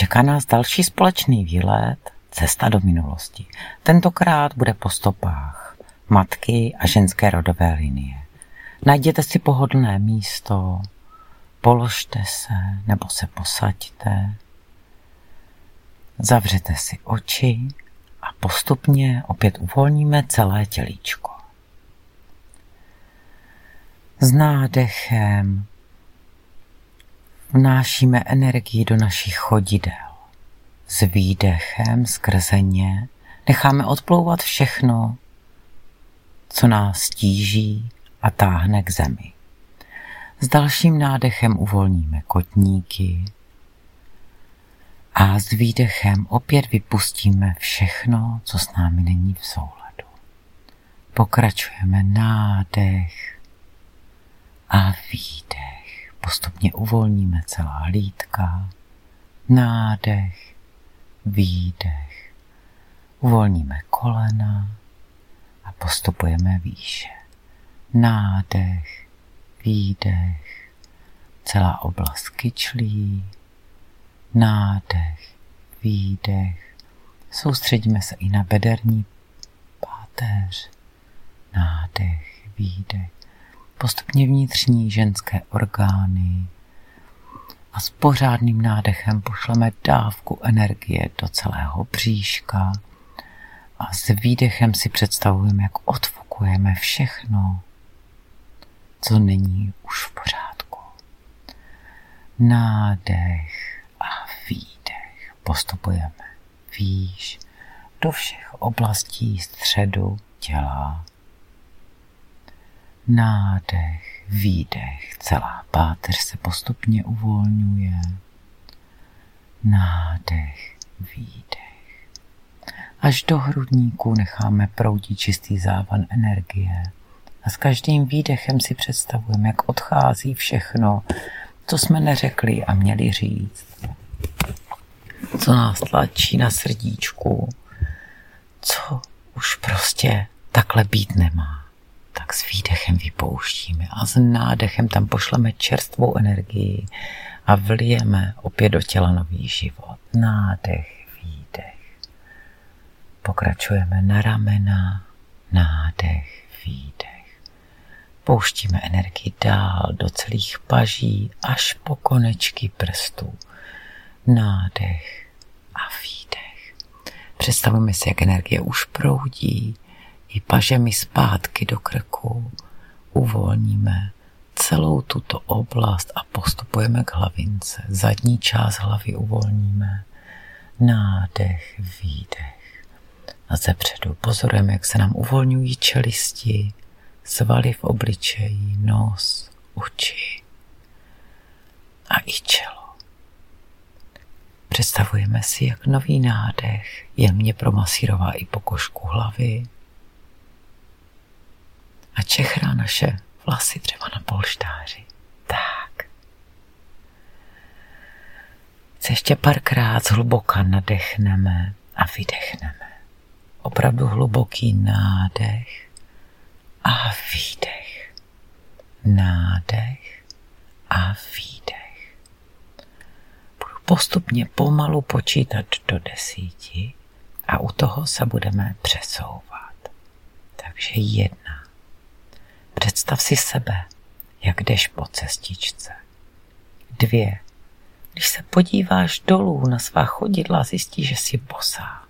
Čeká nás další společný výlet, cesta do minulosti. Tentokrát bude po stopách matky a ženské rodové linie. Najděte si pohodlné místo, položte se nebo se posaďte, zavřete si oči a postupně opět uvolníme celé tělíčko. S nádechem vnášíme energii do našich chodidel. S výdechem skrze ně necháme odplouvat všechno, co nás tíží a táhne k zemi. S dalším nádechem uvolníme kotníky a s výdechem opět vypustíme všechno, co s námi není v souladu. Pokračujeme nádech a výdech. Postupně uvolníme celá hlídka. Nádech, výdech. Uvolníme kolena a postupujeme výše. Nádech, výdech, celá oblast kyčlí. Nádech, výdech. Soustředíme se i na bederní páteř. Nádech, výdech. Postupně vnitřní ženské orgány a s pořádným nádechem pošleme dávku energie do celého bříška a s výdechem si představujeme, jak odfukujeme všechno, co není už v pořádku. Nádech a výdech. Postupujeme výš do všech oblastí středu těla. Nádech, výdech, celá páteř se postupně uvolňuje. Nádech, výdech. Až do hrudníku necháme proudit čistý závan energie. A s každým výdechem si představujeme, jak odchází všechno, co jsme neřekli a měli říct. Co nás tlačí na srdíčku, co už prostě takhle být nemá. Tak s výdechem vypouštíme a s nádechem tam pošleme čerstvou energii a vlijeme opět do těla nový život. Nádech, výdech. Pokračujeme na ramena, nádech, výdech. Pouštíme energii dál do celých paží až po konečky prstů. Nádech a výdech. Představujeme si, jak energie už proudí i pažemi zpátky do krku. Uvolníme celou tuto oblast a postupujeme k hlavince. Zadní část hlavy uvolníme. Nádech, výdech. A zepředu pozorujeme, jak se nám uvolňují čelisti, svaly v obličeji, nos, oči a i čelo. Představujeme si, jak nový nádech jemně promasírová i pokožku hlavy a čechrá naše vlasy třeba na polštáři. Tak. Se ještě párkrát zhluboka nadechneme a vydechneme. Opravdu hluboký nádech a výdech. Nádech a výdech. Budu postupně pomalu počítat do 10 a u toho se budeme přesouvat. Takže 1. Představ si sebe, jak jdeš po cestičce. 2. Když se podíváš dolů na svá chodidla, zjistíš, že jsi bosá.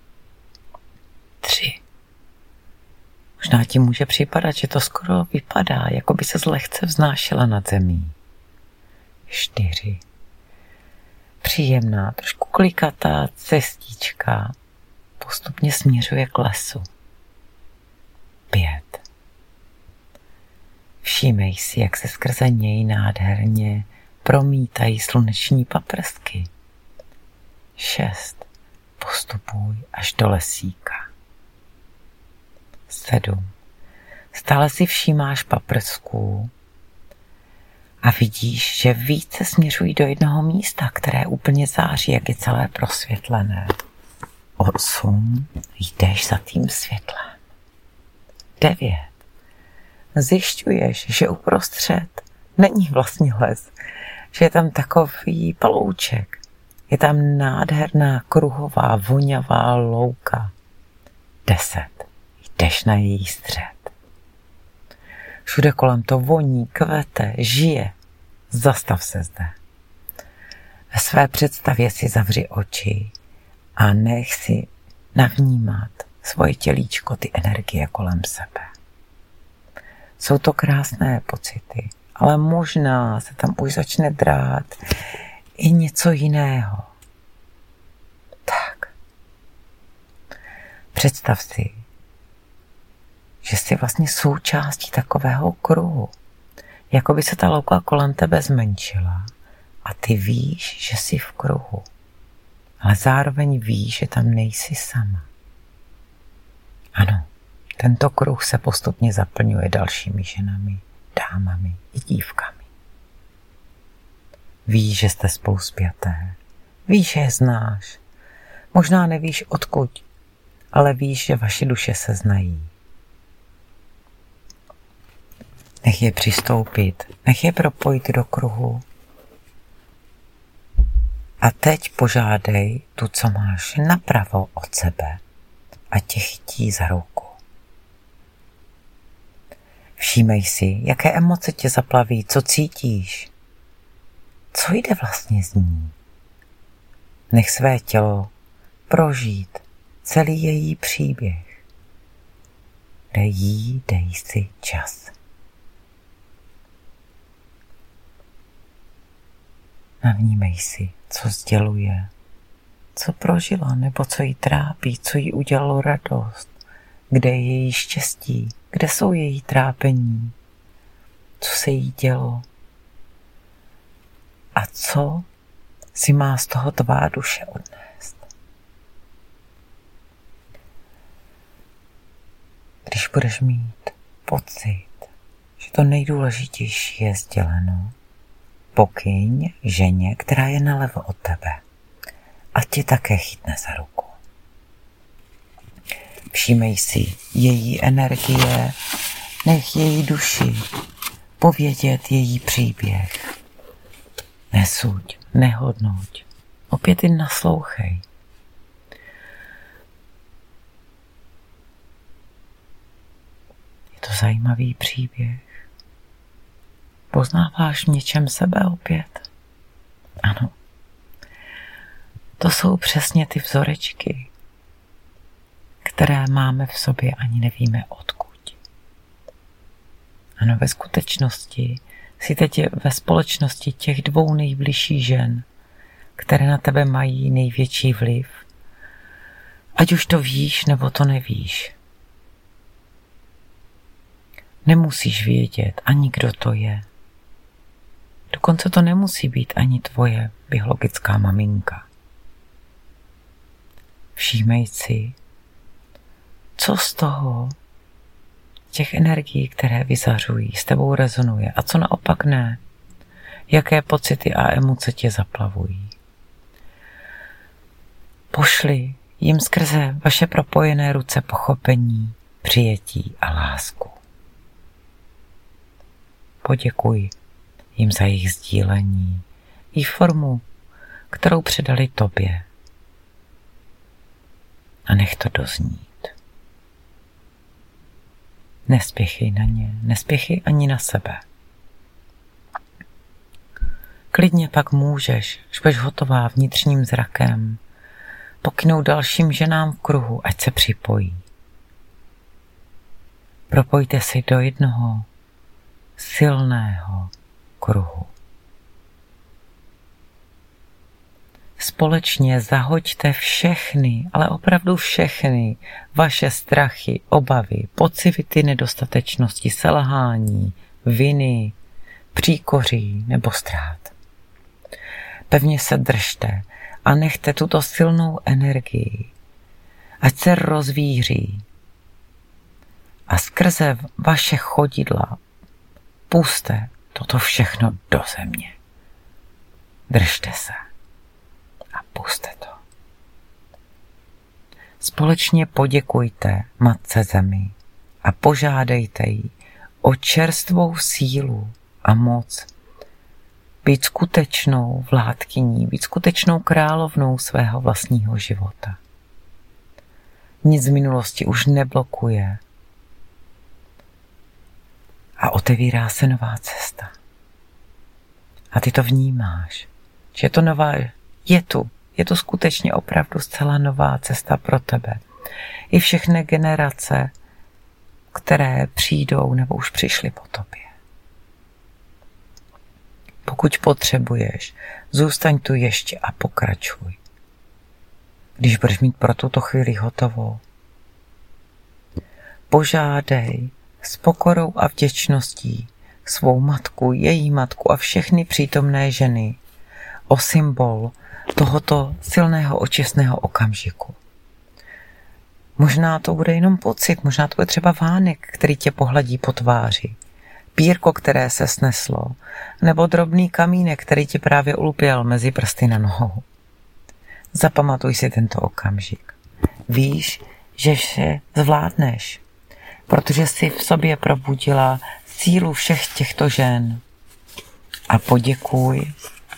3. Možná ti může připadat, že to skoro vypadá, jako by se lehce vznášela nad zemí. 4. Příjemná, trošku klikatá cestička postupně směřuje k lesu. 5. Všímej si, jak se skrze něj nádherně promítají sluneční paprsky. 6. Postupuj až do lesíka. 7. Stále si všímáš paprsků a vidíš, že více směřují do jednoho místa, které úplně září, jak je celé prosvětlené. 8. Jdeš za tím světlem. 9. Zjišťuješ, že uprostřed není vlastně les, že je tam takový palouček Je tam nádherná kruhová vonavá louka. 10. Jdeš na její střed. Všude kolem to voní, kvete, žije. Zastav se zde. Ve své představě si zavři oči a nech si navnímat svoje tělíčko, ty energie kolem sebe. Jsou to krásné pocity, ale možná se tam už začne drát i něco jiného. Tak. Představ si, že jsi vlastně součástí takového kruhu. Jako by se ta louka kolem tebe zmenšila a ty víš, že jsi v kruhu. Ale zároveň víš, že tam nejsi sama. Ano, tento kruh se postupně zaplňuje dalšími ženami, dámami i dívkami. Víš, že jste spolu spjaté. Víš, že je znáš. Možná nevíš odkud, ale víš, že vaše duše se znají. Nech je přistoupit, nech je propojit do kruhu. A teď požádej tu, co máš napravo od sebe, a tě chytí za ruku. Všímej si, jaké emoce tě zaplaví, co cítíš. Co jde vlastně z ní? Nech své tělo prožít celý její příběh. Dej si čas. Navnímej si, co sděluje, co prožila, nebo co jí trápí, co jí udělalo radost, kde je její štěstí, kde jsou její trápení, co se jí dělo a co si má z toho tvá duše odnést. Když budeš mít pocit, že to nejdůležitější je sděleno, pokyň ženě, která je nalevo od tebe, a tě také chytne za ruku. Všímej si její energie, nech její duši povědět její příběh. Nesuď, nehodnoť, opět jen naslouchej. Je to zajímavý příběh. Poznáváš v něčem sebe opět? Ano. To jsou přesně ty vzorečky, které máme v sobě, ani nevíme odkud. Ano, ve skutečnosti jsi teď ve společnosti těch dvou nejbližších žen, které na tebe mají největší vliv, ať už to víš, nebo to nevíš. Nemusíš vědět ani kdo to je. Dokonce to nemusí být ani tvoje biologická maminka. Všímej si, co z toho, těch energií, které vyzařují, s tebou rezonuje a co naopak ne. Jaké pocity a emoce tě zaplavují. Pošli jim skrze vaše propojené ruce pochopení, přijetí a lásku. Poděkuj jim za jejich sdílení i formu, kterou předali tobě. A nech to doznít. Nespěchej na ně, nespěchej ani na sebe. Klidně pak můžeš, až budeš hotová vnitřním zrakem, pokynout dalším ženám v kruhu, ať se připojí. Propojte si do jednoho silného kruhu. Společně zahoďte všechny, ale opravdu všechny vaše strachy, obavy, pocity nedostatečnosti, selhání, viny, příkoří nebo ztrát. Pevně se držte a nechte tuto silnou energii, ať se rozvíří a skrze vaše chodidla puste toto všechno do země. Držte se a puste to. Společně poděkujte Matce Zemi a požádejte jí o čerstvou sílu a moc být skutečnou vládkyní, být skutečnou královnou svého vlastního života. Nic z minulosti už neblokuje a otevírá se nová cesta. A ty to vnímáš, že to nová je tu skutečně opravdu zcela nová cesta pro tebe. I všechny generace, které přijdou nebo už přišly po tobě. Pokud potřebuješ, zůstaň tu ještě a pokračuj. Když budeš mít pro tuto chvíli hotovo, požádej s pokorou a vděčností svou matku, její matku a všechny přítomné ženy o symbol tohoto silného očistného okamžiku. Možná to bude jenom pocit, možná to bude třeba vánek, který tě pohladí po tváři, pírko, které se sneslo, nebo drobný kamínek, který ti právě ulpěl mezi prsty na nohou. Zapamatuj si tento okamžik. Víš, že vše zvládneš, protože jsi v sobě probudila sílu všech těchto žen. A poděkuj.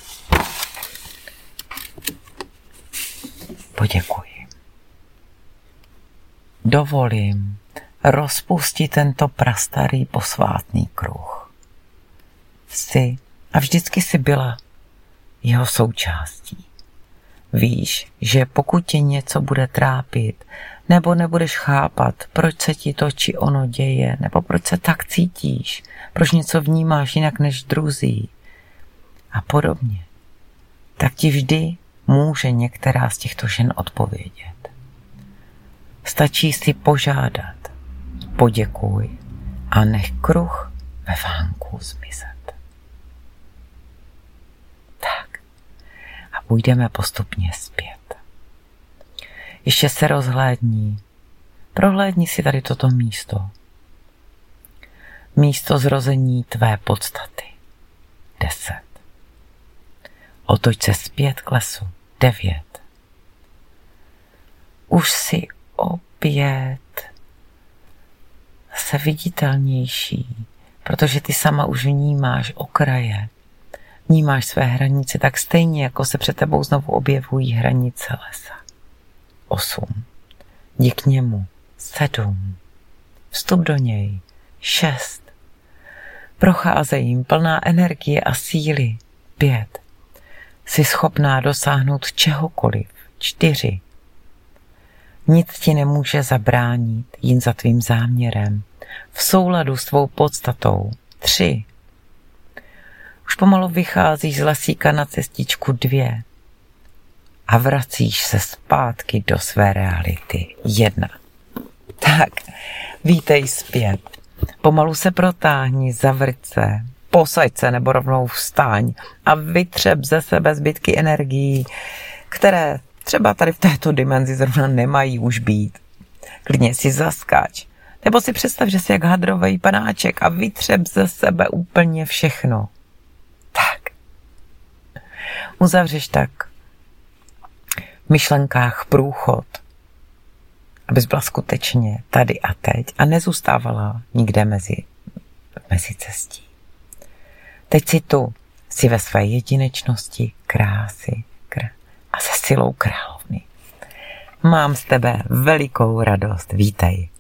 Dovolím rozpustit tento prastarý posvátný kruh. Jsi a vždycky jsi byla jeho součástí. Víš, že pokud tě něco bude trápit, nebo nebudeš chápat, proč se ti to či ono děje, nebo proč se tak cítíš, proč něco vnímáš jinak než druzí a podobně, tak ti vždy může některá z těchto žen odpovědět. Stačí si požádat, poděkuj a nech kruh ve vánku zmizet. Tak. A půjdeme postupně zpět. Ještě se rozhlédni. Prohlédni si tady toto místo. Místo zrození tvé podstaty. 10. Otoč se zpět k lesu. 9. Už si opět se viditelnější, protože ty sama už vnímáš okraje, vnímáš své hranice tak stejně, jako se před tebou znovu objevují hranice lesa. 8. Jdi k němu. 7. Vstup do něj. 6. Procházej jim plná energie a síly. 5. Jsi schopná dosáhnout čehokoliv. 4. Nic ti nemůže zabránit jen za tvým záměrem, v souladu s tvou podstatou. 3. Už pomalu vycházíš z lesíka na cestičku 2 a vracíš se zpátky do své reality. 1. Tak, vítej zpět. Pomalu se protáhni, zavrť se, posaď se nebo rovnou vstaň a vytřeb ze sebe zbytky energií, které třeba tady v této dimenzi zrovna nemají už být. Klidně si zaskáč. Nebo si představ, že jsi jak hadrovej panáček a vytřeb ze sebe úplně všechno. Tak. Uzavřeš tak v myšlenkách průchod, abys byla skutečně tady a teď a nezůstávala nikde mezi cestí. Teď si tu, jsi ve své jedinečnosti, krásy a se silou královny. Mám z tebe velikou radost. Vítej.